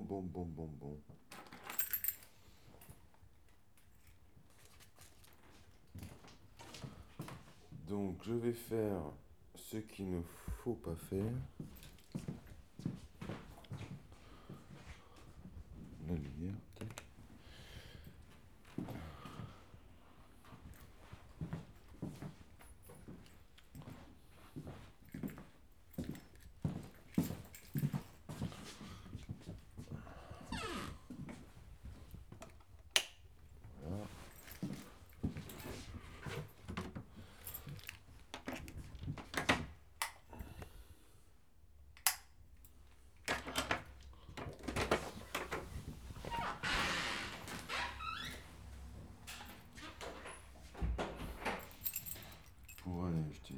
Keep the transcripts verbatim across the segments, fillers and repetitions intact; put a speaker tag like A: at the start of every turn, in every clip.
A: bon, bon, bon, bon. Donc, je vais faire ce qu'il ne faut pas faire. La lumière, tac. Voilà. Pour aller acheter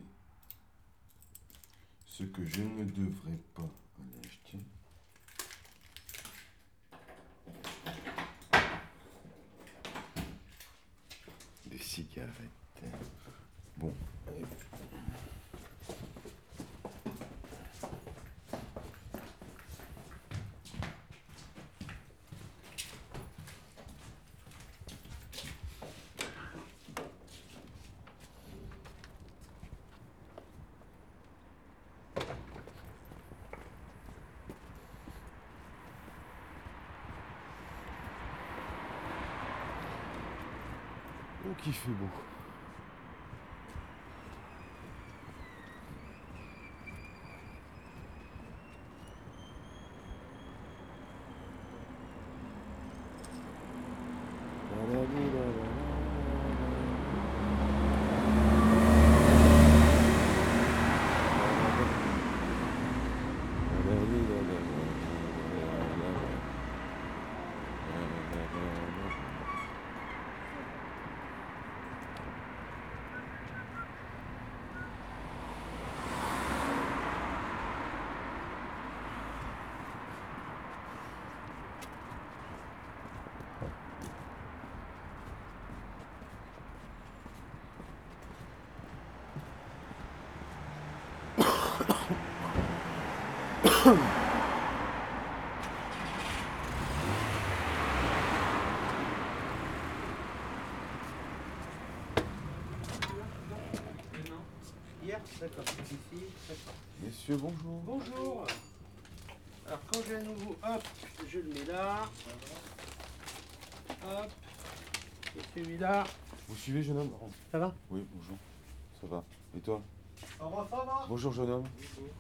A: ce que je ne devrais pas aller acheter. Des cigarettes. Bon, allez. Oh, qu'il fait beau.
B: Hier, d'accord, c'est ici, d'accord.
A: Messieurs, bonjour.
B: Bonjour. Alors quand j'ai un nouveau, hop, je le mets là. Hop. Et celui-là.
A: Vous suivez, jeune homme?
B: Ça va?
A: Oui, bonjour. Ça va. Et toi?
B: Au revoir, ça va?
A: Bonjour, jeune homme.
B: Bonjour.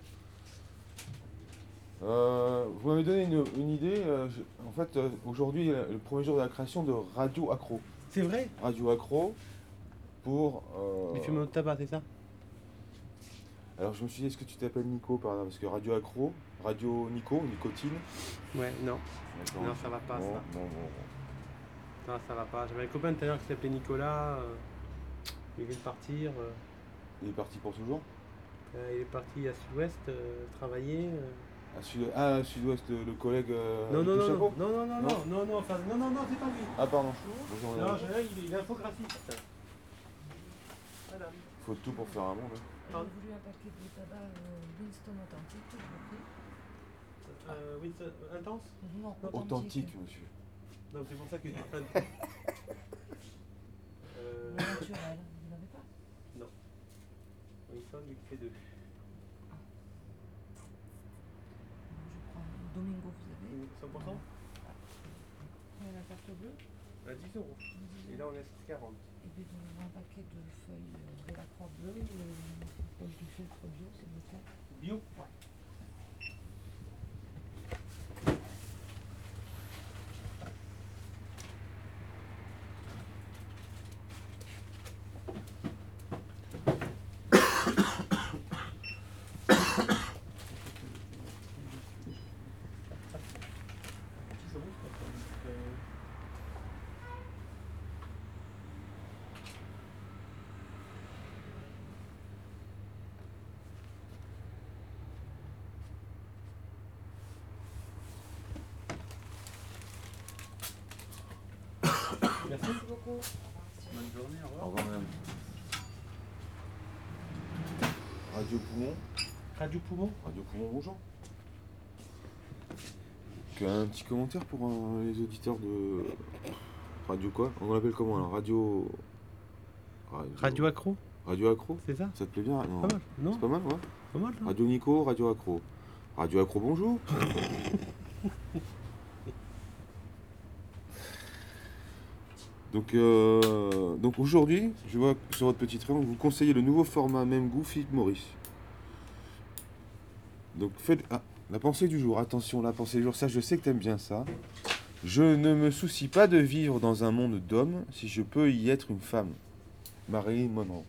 A: Euh, vous m'avez donné une, une idée. euh, je- en fait, euh, aujourd'hui, est le premier jour de la création de Radio Accro.
B: C'est vrai?
A: Radio Accro pour. euh,
B: Les fumeurs de tabac, c'est ça?
A: Alors, je me suis dit, est-ce que tu t'appelles Nico par là? Parce que Radio Accro, Radio Nico, nicotine.
B: Ouais, non.
A: D'accord.
B: Non, ça va pas,
A: Bon,
B: ça.
A: bon, bon, bon.
B: Non, ça va pas. J'avais un copain tout à l'heure qui s'appelait Nicolas. euh, il vient de partir. euh,
A: Il est parti pour toujours?
B: euh, il est parti à Sud-Ouest euh, travailler. euh.
A: À Sud, ah, à Sud-Ouest, le, le collègue. euh,
B: Non,
A: avec
B: non,
A: le
B: non,
A: chapeau
B: non, non, non, non,
A: Non
B: non, non, non, enfin, non, non, non, c'est pas lui.
A: Ah, pardon. Bonjour,
B: Non,
A: madame.
B: j'ai- il est, il est infographiste. Voilà.
A: Il faut tout pour faire un monde. hein.
C: J'ai voulu un paquet de tabac euh, Winston authentique, je l'ai pris.
B: Euh, oui, c'est intense?
C: Non,
A: Authentique, monsieur.
B: Non, c'est pour ça que. euh,
C: Le naturel, vous n'avez pas?
B: Winston, il fait deux.
C: Je prends Domingo, vous avez?
B: cent pour cent?
C: Et la carte bleue?
B: À dix euros. Et là, on est à quarante.
C: Et puis donc, un paquet de feuilles euh, de la croix bleue, et du filtre bio, s'il vous plaît.
B: Bio?
C: Ouais.
B: C'est bon, c'est euh, Merci beaucoup. Bonne journée, au
A: Au
B: revoir.
A: revoir, madame. Radio Poumon.
B: Radio Poumon?
A: Radio Poumon, bonjour. un petit commentaire pour euh, les auditeurs de Radio quoi? On l'appelle comment là? Radio... Radio...
B: Radio Accro,
A: Radio Accro?
B: c'est ça?
A: Ça te plaît bien? Non.
B: Pas mal, non?
A: C'est pas mal, ouais.
B: Pas mal, non?
A: Radio Nico, Radio Accro. Radio Accro, bonjour. Donc, euh, donc aujourd'hui, je vois sur votre petit trait, vous conseillez le nouveau format même goût Philippe Maurice. Donc faites... Ah, la pensée du jour, attention, la pensée du jour, ça je sais que t'aimes bien ça. Je ne me soucie pas de vivre dans un monde d'hommes si je peux y être une femme. Marilyn Monroe.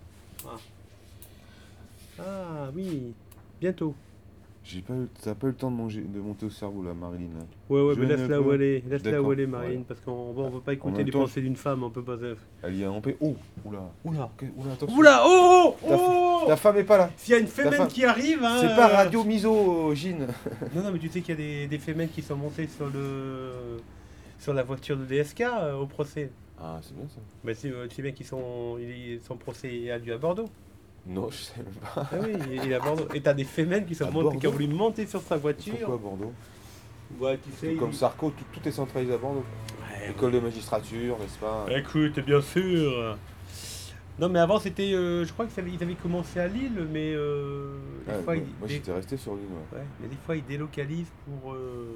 B: Ah oui, bientôt.
A: J'ai pas eu, t'as pas eu le temps de manger, de monter au cerveau là, Marilyn. Là.
B: Ouais, ouais,
A: Je
B: mais
A: ne
B: laisse-la
A: peux-
B: où elle est, laisse-la
A: D'accord,
B: où elle est, Marine,
A: ouais.
B: parce qu'on bon, on peut pas écouter
A: même
B: les
A: temps,
B: pensées d'une femme, on peut pas...
A: Elle y a en paix. Oh, oula.
B: Oula.
A: Ok, oula, attention.
B: Oula, oh, oh,
A: Ta,
B: oh
A: ta femme est pas là.
B: S'il y a une
A: Ta
B: fémène
A: femme-
B: qui arrive, hein...
A: C'est pas
B: euh,
A: Radio Misogyne.
B: Non, non, mais tu sais qu'il y a des, des fémènes qui sont montées sur le... sur la voiture de D S K euh, au procès.
A: Ah, c'est bien ça.
B: Bah, c'est, euh, tu sais bien qu'ils sont... Ils, son procès a lieu à Bordeaux.
A: Non, je sais même pas.
B: Ah oui, il il est à Bordeaux. Et t'as des fémènes qui, sont
A: À
B: montées, qui ont
A: Bordeaux
B: voulu monter sur sa voiture.
A: Pourquoi Bordeaux?
B: Ouais, tu sais...
A: Comme
B: il-
A: Sarko, tout, tout est centralisé à Bordeaux.
B: Ouais,
A: École de magistrature, n'est-ce pas?
B: écoute, bien sûr. Non, mais avant, c'était... euh, je crois qu'ils avaient, ils avaient commencé à Lille, mais... Euh, des
A: Ouais,
B: fois,
A: moi,
B: ils,
A: moi,
B: des-
A: j'étais resté sur l'île, ouais.
B: ouais, mais des fois, ils délocalisent pour... euh,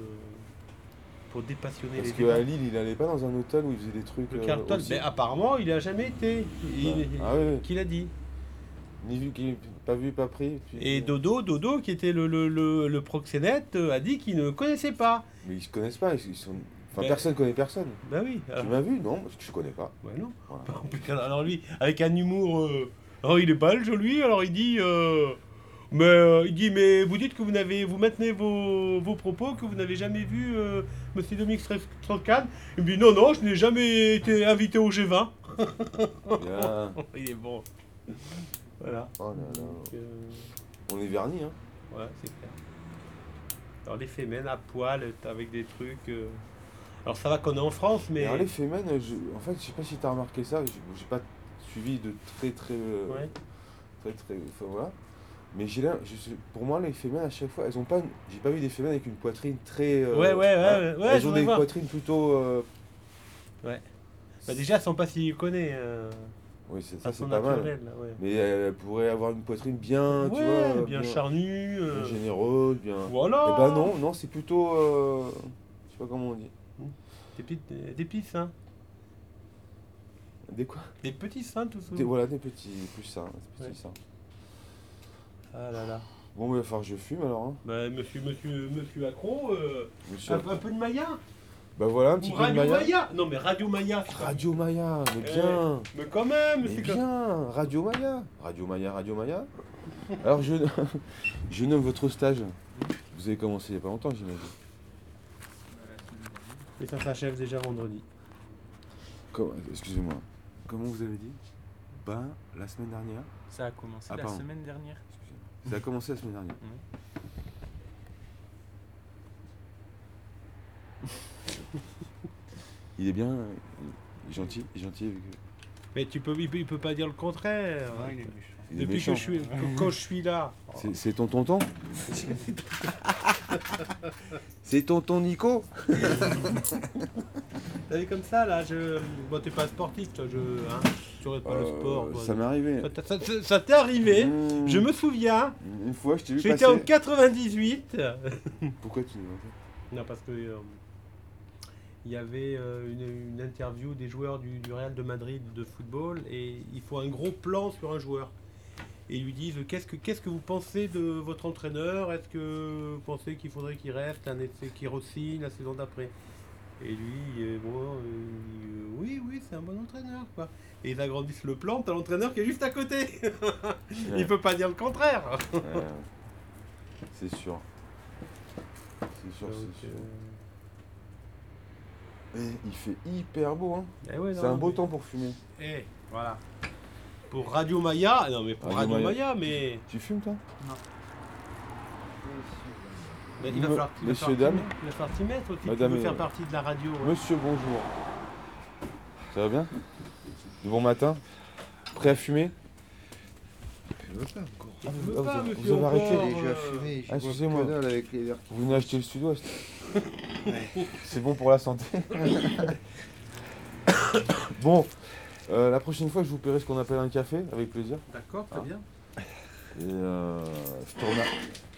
B: pour dépassionner
A: Parce
B: les
A: qu'à
B: débats.
A: Lille, il allait pas dans un hôtel où il faisait des trucs.
B: Le
A: euh,
B: Carlton,
A: aussi.
B: mais apparemment, il a jamais été. Il-
A: Ah oui, oui.
B: Qui l'a dit.
A: Ni vu, qui- pas vu, pas pris. Puis...
B: Et Dodo, Dodo, qui était le, le, le, le proxénète, euh, a dit qu'il ne connaissait pas.
A: Mais ils se connaissent pas, ils sont... Enfin,
B: Mais-
A: personne connaît personne.
B: Bah oui.
A: Tu
B: Alors,
A: m'as vu? Non, je connais pas.
B: ouais, non.
A: Voilà.
B: Alors lui, avec un humour, euh, alors il est belge lui, alors il dit, euh, mais euh, il dit, mais vous dites que vous n'avez, vous maintenez vos, vos propos, que vous n'avez jamais vu euh, Monsieur Dominique Strauss-Kahn. Il me dit non non, je n'ai jamais été invité au G vingt.
A: Bien.
B: Il est bon. Voilà.
A: Oh là là.
B: Donc, euh,
A: On est vernis, hein.
B: ouais, c'est clair. Alors les fémènes à poil avec des trucs. euh, Alors ça va qu'on est en France, mais.
A: Alors les fémènes, je... en fait, je sais pas si t'as remarqué ça, j'ai j'ai pas suivi de très très euh,
B: Ouais.
A: très très, enfin voilà. Mais j'ai là, je sais- pour moi les fémènes à chaque fois, elles ont pas, une- j'ai pas vu des fémènes avec une poitrine très. euh,
B: Ouais, ouais, ouais,
A: hein.
B: ouais, ouais,
A: Elles
B: je
A: ont
B: voudrais
A: des
B: voir.
A: poitrines plutôt. euh,
B: Ouais. Bah déjà, elles sont pas si connues. Euh,
A: Oui, c'est ça,
B: façon
A: c'est pas mal.
B: naturelle, là, ouais.
A: Mais elles pourraient avoir une poitrine bien, tu
B: Ouais,
A: vois,
B: bien charnue.
A: bien
B: euh,
A: généreuse, bien.
B: Voilà.
A: Eh ben non, non, c'est plutôt, euh, je sais pas comment on dit.
B: Des petites, des, des petits seins.
A: Des quoi?
B: Des petits seins tout
A: Des,
B: sous.
A: voilà, des petits, plus ça, des petits
B: Ouais.
A: ça.
B: Ah là là.
A: Bon, mais il va falloir que je fume alors. Hein.
B: Bah monsieur, monsieur, monsieur Accro, euh,
A: Monsieur.
B: un, un peu de Maya.
A: Bah voilà, un petit
B: Ou
A: peu de
B: Radio Maya.
A: Maya.
B: Non mais Radio Maya. c'est pas-
A: Radio Maya, mais
B: Eh,
A: bien.
B: Mais quand même,
A: Mais
B: c'est comme-
A: bien, Radio Maya. Radio Maya, Radio Maya. Alors je, je nomme votre stage. Vous avez commencé il n'y a pas longtemps, j'imagine.
B: Et ça s'achève déjà vendredi.
A: Comment- Excusez-moi. Comment vous avez dit? Ben, la semaine dernière.
D: Ça a commencé
A: Ah,
D: la
A: pardon.
D: semaine dernière.
A: Excusez-moi. Ça a commencé la semaine dernière. Il est bien, euh, il est gentil, il est gentil. avec-
B: Mais tu peux, il peut, il peut pas dire le contraire.
D: il est méchant.
A: Il est
B: Depuis
A: méchant.
B: que je suis, que- quand je suis là.
A: C'est- C'est ton tonton? C'est tonton Nico?
B: T'as vu comme ça là, je. Bon, t'es pas sportif, toi, je. Hein, tu aurais pas le
A: Euh,
B: sport. quoi.
A: Ça m'est arrivé.
B: Ça t'a- ça- ça- ça t'est arrivé.
A: Mmh.
B: Je me souviens.
A: Une fois, je t'ai vu
B: J'étais
A: passer.
B: en quatre-vingt-dix-huit.
A: Pourquoi tu nous
B: Non, parce que euh, il y avait euh, une, une interview des joueurs du, du Real de Madrid de football et il faut un gros plan sur un joueur. Et ils lui disent qu'est-ce que qu'est-ce que vous pensez de votre entraîneur? Est-ce que vous pensez qu'il faudrait qu'il reste, un essai qu'il re-signe la saison d'après? Et lui, euh, bon, euh, il dit, euh, oui, oui, c'est un bon entraîneur, quoi. Et ils agrandissent le plan, t'as l'entraîneur qui est juste à côté. Il peut pas dire le contraire.
A: Ouais, c'est sûr. C'est sûr,
B: Donc,
A: c'est sûr.
B: euh,
A: Eh, il fait hyper beau, hein.
B: eh ouais,
A: C'est
B: non,
A: un beau
B: mais-
A: temps pour fumer.
B: Eh, voilà. Pour Radio Maya, non mais pour
A: Radio
B: Radio,
A: Maya.
B: Maya, mais
A: Tu fumes, toi?
B: mais il va
A: Me-
B: falloir, il va
A: messieurs,
B: falloir
A: dames.
B: t'y mettre, il va falloir t'y mettre aussi.
A: Madame
B: tu veux
A: et-
B: faire partie de la radio. hein.
A: Monsieur, bonjour. Ça va bien? Du bon matin? Prêt à fumer?
E: Je veux pas encore.
B: Ah,
A: vous-
B: tu veux
A: ah,
B: pas,
A: vous-
B: monsieur,
A: vous avez arrêté
B: encore,
E: J'ai déjà
B: euh,
E: fumé,
A: Ah,
E: je vois
A: excusez-moi.
E: que dalle avec les verres qui
A: Vous venez acheter le sud-ouest? C'est bon pour la santé. Bon, euh, la prochaine fois, je vous paierai ce qu'on appelle un café, avec plaisir.
B: D'accord, très
A: Ah.
B: bien.
A: Et euh, je te remercie.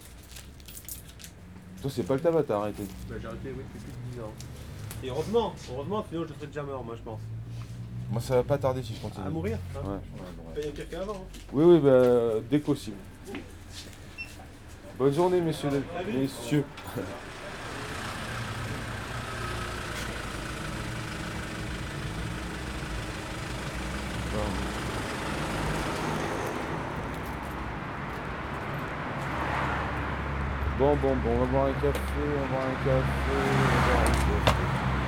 A: Toi, c'est pas le tabac, t'as arrêté.
B: Bah, j'ai arrêté, oui, depuis plus de dix ans. Et heureusement, heureusement, sinon je serais déjà mort, moi, je pense.
A: Moi, ça va pas tarder si je continue.
B: À mourir, hein.
A: Ouais.
B: Paye un café avant. Hein.
A: Oui, oui, bah, dès que possible. Bonne journée, messieurs. les- Messieurs. Bon, bon, bon, on va boire un café, on va boire un café, on va boire un café.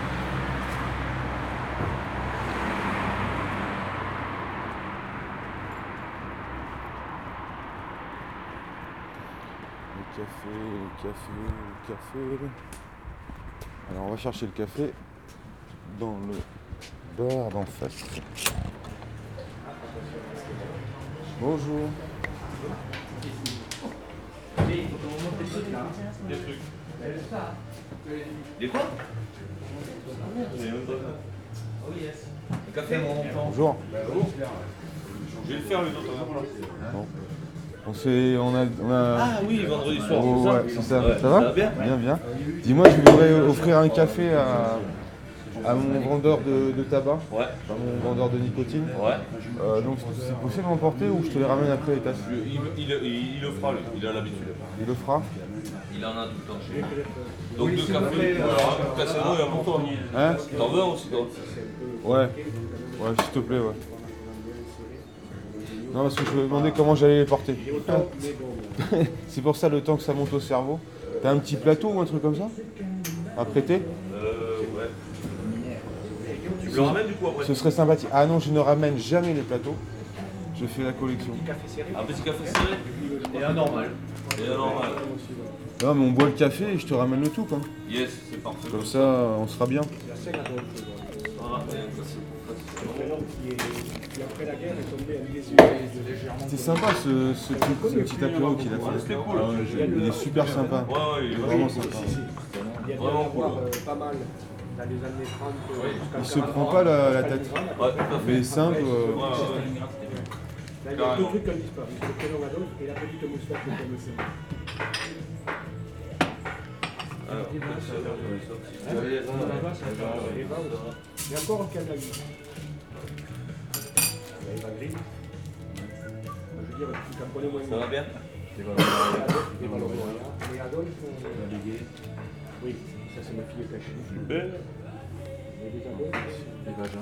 A: Le café, le café, le café. Alors on va chercher le café dans le bar d'en face. Bonjour.
D: Des quoi? Le café, mon enfant.
A: Bonjour.
D: Je vais le faire le autre.
A: Bon. On s'est, on a, on a...
D: Ah oui, vendredi soir.
A: Oh,
D: c'est ça
A: ouais, c'est ça.
D: Ouais,
A: Ça va
D: bien?
A: Bien, bien. Dis-moi, je voudrais offrir un café à, à mon vendeur de, de tabac,
D: Ouais,
A: à mon vendeur de nicotine.
D: ouais.
A: Euh, donc c'est possible de m'emporter ou je te les ramène après les tasses?
D: Il, il, il, il le fera, lui. Il a l'habitude.
A: Il le fera?
D: Il en a tout le temps chez lui. Donc deux cafés, alors un Cassano et un pour toi.
A: Hein?
D: T'en veux un aussi, toi?
A: Ouais. Ouais, s'il te plaît, ouais. Non, parce que je me demandais comment j'allais les porter. C'est pour ça le temps que ça monte au cerveau. T'as un petit plateau ou un truc comme ça à prêter?
D: Euh, ouais. Tu me le ramènes du coup après?
A: Ce serait sympathique. Ah non, je ne ramène jamais les plateaux. Je fais la collection.
D: Un petit café serré? Et un normal. Et un normal.
A: Non, mais on boit le café et je te ramène le tout, quoi.
D: Yes, c'est parfait.
A: Comme ça, on sera bien.
D: Ah, et ça, c'est-
A: C'est sympa ce, ce, petit, ce petit apéro qu'il a fait.
D: C'était cool.
A: Ah ouais, je- il est super sympa.
D: Ouais, ouais,
A: Il est
D: il est
A: vraiment sympa.
F: Il y a dû en
D: Vraiment
F: avoir
D: cool.
F: euh, pas mal dans les années trente euh, jusqu'en
A: Il se
F: quarante.
A: prend pas la, la tête.
D: Ouais, tout à fait.
A: Mais simple. euh,
D: Ouais, ouais.
F: Là, il y a deux trucs qui ont disparu. Le prénom Adolphe et la petite moustache de commissaire.
D: Alors,
F: Et encore un canal. Il va griller. Je veux dire, tu t'en connais moins.
D: Ça va bien?
F: Et Adolphe, et Adolphe, euh, oui, ça c'est ma fille cachée.
D: Belle.
F: Et les Adolphe,
E: Les vagins.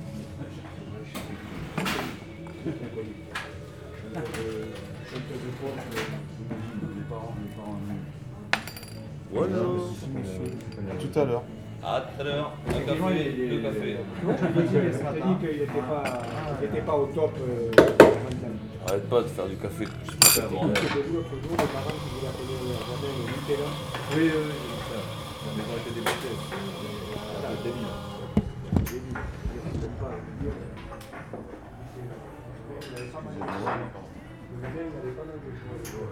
F: chanteuse de pop,
E: Les parents, les parents.
D: Voilà.
A: Tout à l'heure.
D: À tout à l'heure. Un café, deux cafés.
F: j'ai dit qu'il n'était pas, il était pas au top. Euh,
D: Arrête pas de faire du café. Je sais pas faire bon.
F: J'ai vu l'autre jour, les parents qui voulaient appeler leur jardin le Nutella.
E: Oui, oui, oui. La maison était démontée.
F: Voilà,
E: C'est débile.
F: j'ai vu. Je ne sais même pas dire. Le jardin, il avait pas mal de choses.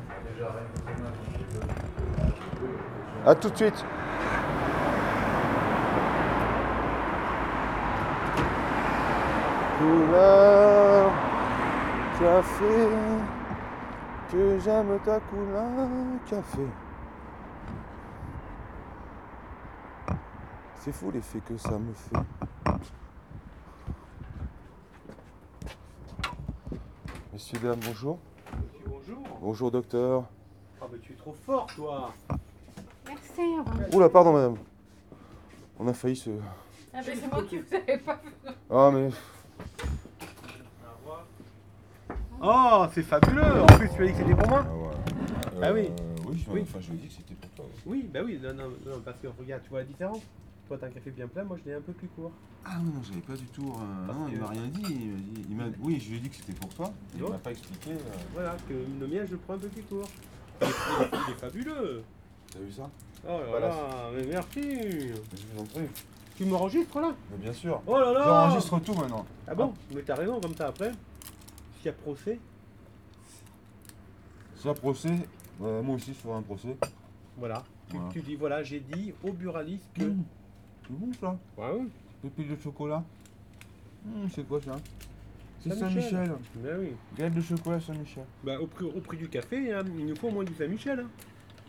A: A tout de suite. Couleur café, que j'aime ta couleur café. C'est fou l'effet que ça me fait. Messieurs, dames, bonjour.
B: Bonjour.
A: Bonjour docteur.
B: Ah bah tu es trop fort toi.
C: Merci.
A: Oula, pardon madame. On a failli se...
C: Ah ben c'est moi qui vous avais pas vu.
A: Ah mais...
B: Oh c'est fabuleux. En plus tu as dit que c'était pour moi.
A: ouais.
B: Ah oui.
A: Oui, je,
B: Oui.
A: enfin je lui ai dit que c'était pour toi.
B: Oui bah oui non non non parce que regarde tu vois la différence. Toi t'as un café bien plein, moi je l'ai un peu plus court.
A: Ah non, j'avais pas du tout... euh,
B: Parce
A: non, il
B: que-
A: m'a rien dit. Il m'a dit- il m'a- Oui, je lui ai dit que c'était pour toi. Il
B: Non.
A: m'a pas expliqué. euh.
B: Voilà que le mien je le prends un peu plus court. Il est, il est- il est fabuleux.
A: T'as vu ça?
B: Oh là
A: Voilà.
B: là mais merci.
A: Je vous en prie.
B: Tu m'enregistres là?
A: Mais bien sûr.
B: Oh là là.
A: J'enregistre tout maintenant.
B: Ah bon? Mais t'as raison comme ça après. S'il y a procès,
A: Ça, procès. euh, moi aussi, je ferai un procès.
B: voilà. Tu,
A: Voilà.
B: tu dis, voilà, j'ai dit au buraliste que...
A: Mmh. C'est bon ça.
B: Ouais, oui.
A: Pépite de chocolat. Mmh, c'est quoi ça? C'est
B: Saint-Michel.
A: Saint-Michel.
B: Ben oui.
A: Galette de chocolat Saint-Michel.
B: Bah, au, prix, au prix du café, hein, il nous faut au moins du Saint-Michel. Hein.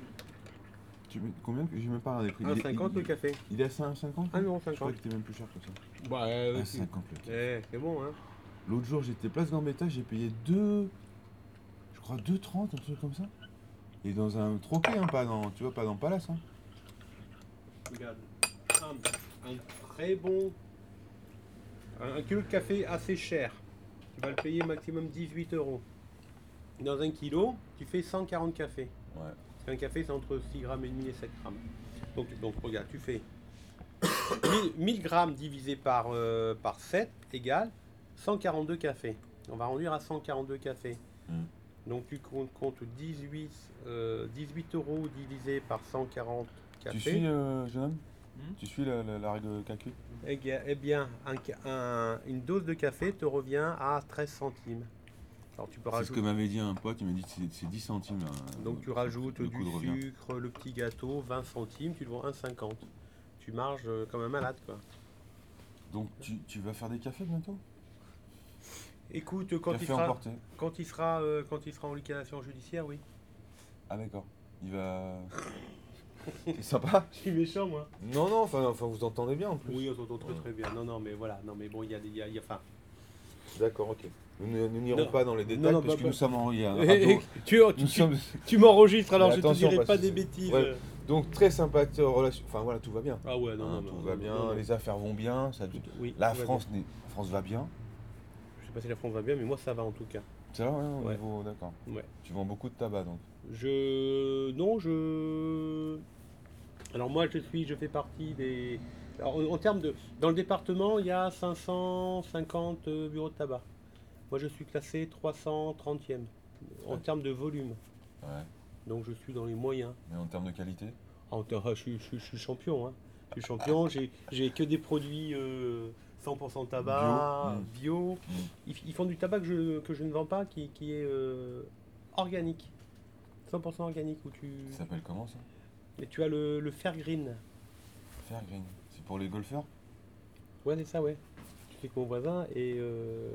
A: Tu mets combien? J'ai même pas regardé les prix.
B: un
A: Il est-
B: cinquante
A: il-
B: le café.
A: Il est à cinq cinquante?
B: un euro
A: Je crois
B: cinquante.
A: qu'il était même plus cher que ça.
B: Bah, euh,
A: À
B: tu-
A: cinquante le café.
B: eh, c'est bon, hein.
A: L'autre jour, j'étais place Gambetta, j'ai payé deux. Je crois deux trente, un truc comme ça. Et dans un troquet, hein, pas dans. Tu vois, pas dans Palace. Hein.
B: Regarde. Un, un très bon... Un, un kilo de café assez cher. Tu vas le payer maximum dix-huit euros. Dans un kilo, tu fais cent quarante cafés.
A: Ouais.
B: Parce qu'un café, c'est entre six grammes et demi et sept grammes. Donc, donc regarde, tu fais mille, mille grammes divisé par, euh, par sept égale cent quarante-deux cafés. On va réduire à cent quarante-deux cafés.
A: Mm.
B: Donc tu comptes, comptes dix-huit, euh, dix-huit euros divisé par cent quarante cafés.
A: Tu suis, euh, jeune homme
B: Hmm.
A: Tu suis la, la, la règle de calcul?
B: Eh bien, eh bien, un ca- un- une dose de café te revient à treize centimes. Alors tu peux
A: C'est ce
B: rajouter.
A: que m'avait dit un pote, il m'a dit que c'est- c'est dix centimes. Là,
B: Donc tu
A: le-
B: rajoutes
A: le
B: du
A: coût de revient.
B: sucre, le petit gâteau, vingt centimes, tu le vends un cinquante. Tu marges euh, comme un malade quoi.
A: Donc tu, tu vas faire des cafés bientôt?
B: Écoute, quand il
A: Café
B: sera,
A: emporté.
B: quand il sera, euh, quand il sera en liquidation judiciaire, oui.
A: Ah d'accord. Il va. C'est sympa.
B: Je suis méchant moi.
A: Non, non, enfin, enfin vous entendez bien en plus.
B: Oui, on s'entend très
A: Ouais.
B: très bien. Non, non, mais voilà, non, mais bon, il y a des, il y a, il y a- enfin.
A: D'accord, ok. Nous ne- nous n'irons
B: Non.
A: pas dans les détails
B: Non, non,
A: parce
B: bah,
A: que
B: bah.
A: nous sommes en il y a un
B: tu,
A: radio.
B: tu,
A: Nous
B: tu-
A: sommes
B: tu m'enregistres alors
A: Mais
B: je te
A: attention,
B: dirai
A: parce
B: pas
A: que
B: des
A: c'est-
B: bêtises.
A: ouais. donc très sympathique relation. Enfin voilà, tout va bien.
B: Ah ouais, non,
A: Hein,
B: non,
A: tout
B: non,
A: va
B: non,
A: bien,
B: non, non.
A: les affaires vont bien. Ça...
B: Oui,
A: La
B: tout va
A: France, n'est- la France va bien.
B: bien. Je sais pas si la France va bien, mais moi ça va en tout cas.
A: C'est vrai, ouais, au
B: Ouais.
A: niveau, d'accord.
B: Ouais.
A: Tu vends beaucoup de tabac donc.
B: Je. Non, je. Alors moi je suis, je fais partie des. Alors, en, en termes de. Dans le département, il y a cinq cent cinquante euh, bureaux de tabac. Moi je suis classé trois cent trentième en
A: Ouais.
B: termes de volume.
A: Ouais.
B: Donc je suis dans les moyens.
A: Mais en termes de qualité?
B: En ter- je, suis, je suis- je suis champion. Hein. Je suis champion, j'ai j'ai que des produits euh, cent pour cent tabac,
A: Bio.
B: bio.
A: Mm.
B: Ils, ils font du tabac que je, que je ne vends pas, qui, qui est euh, organique. cent pour cent organique. Où tu,
A: Ça s'appelle comment ça?
B: et tu as le, le fer green.
A: Fair Green. C'est pour les golfeurs?
B: Ouais, c'est ça, ouais. Je sais que mon voisin est, euh,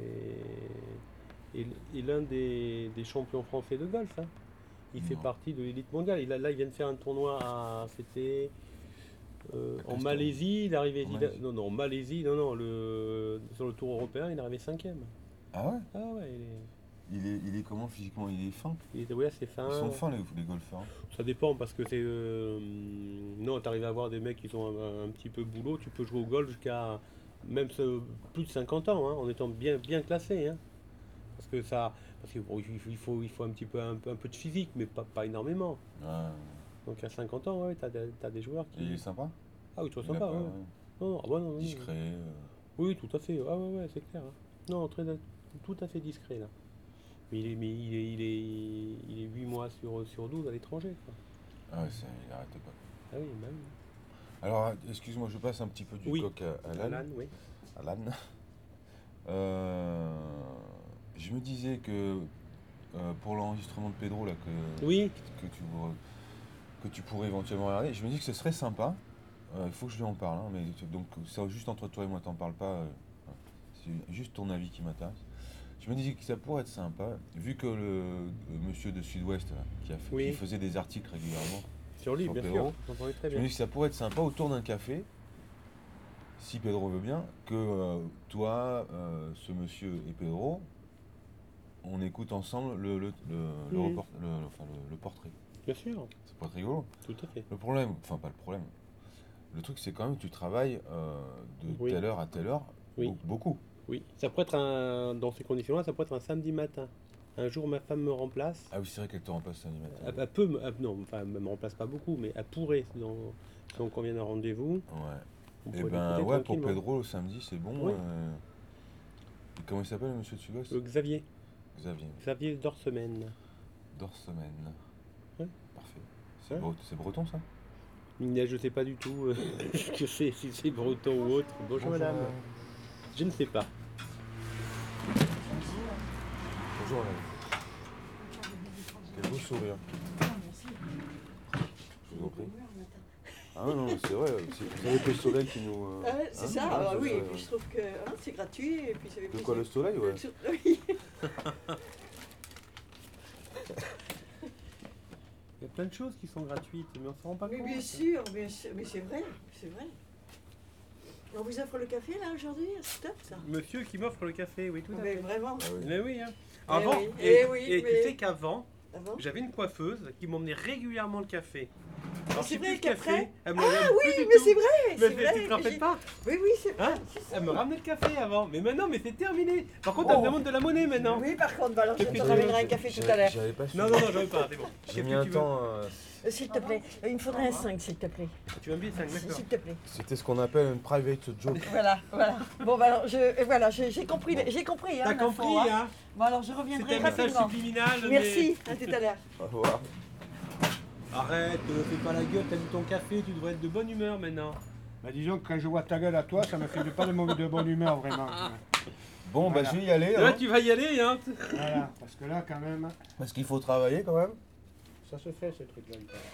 B: est, est- est l'un des, des champions français de golf. Hein. Il fait
A: Non.
B: partie de l'élite mondiale. Il a- là, il vient de faire un tournoi à. C'était. euh,
A: À
B: en
A: Castor.
B: Malaisie, il est arrivé.
A: En
B: il a-
A: Malaisie.
B: non, non, en Malaisie, non, non, le, sur le tour européen, il est arrivé cinquième.
A: Ah ouais?
B: Ah ouais, il est,
A: Il est, il est comment physiquement? Il est fin?
B: il est ouais, assez fin.
A: Ils sont fins les, les golfeurs.
B: Ça dépend parce que c'est. euh, non, tu arrives à avoir des mecs qui sont un, un petit peu boulot. Tu peux jouer au golf jusqu'à même ce- plus de cinquante ans hein, en étant bien, bien classé. Hein. Parce que ça. Parce que bon, il, faut, il, faut, il faut un petit peu, un, peu- un peu de physique, mais pas, pas énormément.
A: Ouais.
B: Donc à cinquante ans, ouais, tu as, des joueurs
A: Et il est
B: qui.
A: sympa?
B: Ah oui, très
A: Il a
B: sympa.
A: pas-
B: Ouais.
A: ouais.
B: Non, non, ah ouais, non, non,
A: Discret. euh,
B: Oui, tout à fait. Ah ouais, ouais, c'est clair. hein. Non, très, tout à fait discret là. Mais il est, mais il est, il est, il est huit mois sur, sur douze à l'étranger. quoi.
A: Ah ouais, ça, il arrête pas.
B: Ah oui, bah oui.
A: Alors, excuse-moi, je passe un petit peu du
B: Oui.
A: coq à, à l'âne.
B: Alan, oui.
A: À l'âne. Euh, je me disais que euh, pour l'enregistrement de Pedro, là, que,
B: Oui.
A: que, tu, que tu pourrais éventuellement regarder, je me dis que ce serait sympa. Euh, Il faut que je lui en parle, hein, mais donc c'est juste entre toi et moi, t'en parles pas. euh, voilà. C'est juste ton avis qui m'intéresse. Je me disais que ça pourrait être sympa, vu que le, le monsieur de Sud-Ouest, là, qui, a fait-
B: Oui.
A: qui faisait des articles régulièrement,
B: Sur lui,
A: Sur
B: bien
A: Pedro.
B: sûr. J'entendais très
A: je me
B: bien.
A: dis que ça pourrait être sympa autour d'un café, si Pedro veut bien, que euh, toi, euh, ce monsieur et Pedro, on écoute ensemble le, le, le, le
B: Mhm.
A: report- le- enfin, le- le portrait.
B: Bien sûr,
A: Ça pourrait être rigolo.
B: tout à fait.
A: Le problème, enfin pas le problème, le truc c'est quand même que tu travailles euh, de
B: Oui.
A: telle heure à telle heure,
B: Oui.
A: be- beaucoup.
B: Oui, ça pourrait être un, dans ces conditions-là, ça pourrait être un samedi matin. Un jour, ma femme me remplace.
A: Ah oui, c'est vrai qu'elle te remplace samedi matin.
B: Elle, elle peut, me- elle- non, enfin, elle me remplace pas beaucoup, mais elle pourrait, dans, si on convient d'un rendez-vous.
A: Ouais.
B: on
A: Et
B: pourrait
A: ben
B: l'écouter
A: ouais, pour
B: tranquillement.
A: Pedro le samedi c'est bon.
B: Oui.
A: euh, et comment il s'appelle le monsieur de Sud-Ouest?
B: Euh, Xavier,
A: Xavier.
B: Xavier Dorsemaine.
A: Dorsemaine.
B: Ouais.
A: Parfait. C'est
B: Ouais.
A: bre- c'est breton ça?
B: Mais Je sais pas du tout euh, ce que c'est, si c'est breton ou autre. Bonjour madame. Je ne sais pas.
A: Bonjour madame. Quel beau sourire.
C: Ah, merci.
A: Je vous en prie. Ah non, non, c'est vrai, c'est vous savez que le soleil qui nous... euh,
G: Ah, c'est
A: hein,
G: ça,
A: hein,
G: ah,
A: c'est
G: oui,
A: ça,
G: et puis je trouve que hein, c'est gratuit, et puis ça fait
A: De
G: plaisir.
A: quoi, le soleil, ouais.
G: Oui.
B: Il y a plein de choses qui sont gratuites, mais on s'en rend pas
G: Mais
B: compte.
G: bien sûr, bien sûr, mais c'est vrai, c'est vrai. On vous offre le café là aujourd'hui, c'est top ça.
B: Monsieur qui m'offre le café, oui, tout à
G: Mais
B: fait.
G: vraiment,
A: Ah oui.
B: Mais oui, hein.
G: Eh
B: Avant,
G: oui,
B: et,
G: eh oui,
B: et
G: mais-
B: tu sais qu'avant,
G: avant.
B: j'avais une coiffeuse qui m'emmenait régulièrement le café. Alors,
G: c'est
B: j'ai
G: vrai
B: plus le
G: qu'après-
B: café, elle me
G: Ah
B: l'amène
G: oui,
B: plus du
G: mais
B: tout.
G: c'est vrai,
B: Mais
G: c'est
B: tu
G: vrai.
B: te rappelles
G: j'ai-
B: pas?
G: Oui, oui, c'est vrai.
B: Hein
G: si, si.
B: Elle me ramenait le café avant, mais maintenant, mais c'est terminé. Par contre,
G: Oh.
B: elle me demande de la monnaie maintenant.
G: Oui, par contre, bah alors je
B: Et puis,
G: te
B: tu-
G: ramènerai un café tout à l'heure.
A: J'avais pas
B: Non, non, non, j'en veux pas, c'est bon.
A: J'ai
B: Qu'est-ce
A: mis
B: que
A: un
B: tu veux?
A: temps... euh,
G: Euh, S'il te plaît, Euh, il me faudrait un cinq, s'il te plaît.
B: Tu veux un billet de cinq, d'accord.
G: S'il te plaît.
A: C'était ce qu'on appelle une private joke.
G: Voilà, voilà. Bon, bah alors, je, euh, voilà, j'ai j'ai compris, j'ai compris. Hein,
B: T'as
G: l'info,
B: compris,
G: hein.
B: hein?
G: Bon, alors je
B: C'était
G: reviendrai
B: un message
G: rapidement.
B: subliminal. mais-
G: Merci, à tout à l'heure.
A: Au revoir.
B: Arrête, ne fais pas la gueule, t'as bu ton café, tu devrais être de bonne humeur maintenant.
F: Bah disons que quand je vois ta gueule à toi, ça me fait de pas de, mauvais- de bonne humeur vraiment.
A: Bon, bah
F: Voilà.
A: je vais y aller,
B: Là,
A: hein,
B: tu vas y aller, hein?
F: Voilà, parce que là quand même,
A: parce qu'il faut travailler quand même.
F: ça se fait ce truc-là.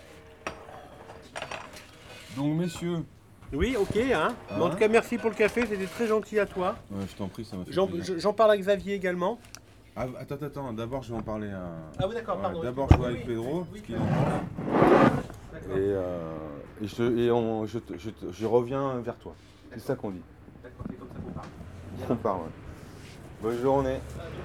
A: Donc messieurs,
B: Oui, ok, hein. Mais en
A: Hein
B: tout cas, merci pour le café, c'était très gentil à toi.
A: ouais, je t'en prie, ça m'a fait
B: J'en
A: plaisir.
B: j'en parle à Xavier également.
A: Ah, attends, attends, attends, d'abord je vais en parler à...
B: Ah oui, d'accord,
A: Ouais,
B: pardon.
A: d'abord je vois avec
B: excuse-moi.
A: Pedro,
B: Oui,
A: ce
B: oui,
A: qu'il en pense.
B: d'accord.
A: Et, euh, et, je, te- et on- je, te- je, te- je reviens vers toi. C'est ça qu'on dit.
B: D'accord, c'est comme ça qu'on parle.
A: On parle, ouais. Bonne journée.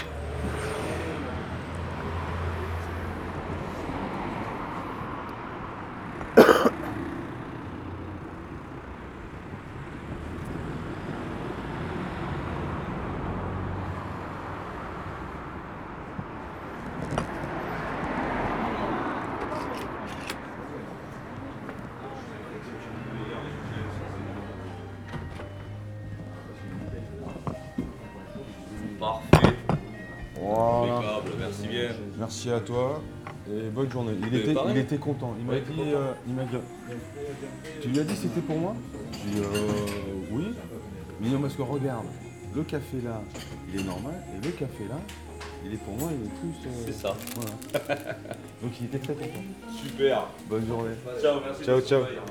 D: Parfait.
A: Voilà.
D: Impeccable, merci bien.
A: Merci à toi et bonne journée. Il
D: Mais
A: était,
D: pareil.
A: il était content. Il m'a
D: Ouais,
A: dit,
D: il était
A: euh, il m'a dit, tu lui as dit c'était pour moi? J'ai dit euh, oui. Mais non parce que regarde, le café là, il est normal et le café là, il est pour moi, il est plus. euh,
D: C'est ça.
A: Voilà. Donc il était très content.
D: Super.
A: Bonne journée.
D: Ciao, merci.
A: Ciao,
D: de ton
A: ciao.
D: travail.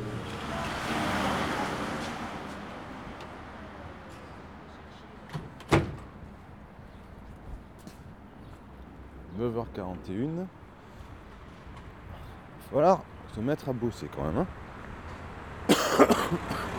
A: neuf heures quarante et une. Il va falloir se mettre à bosser quand même. Hein.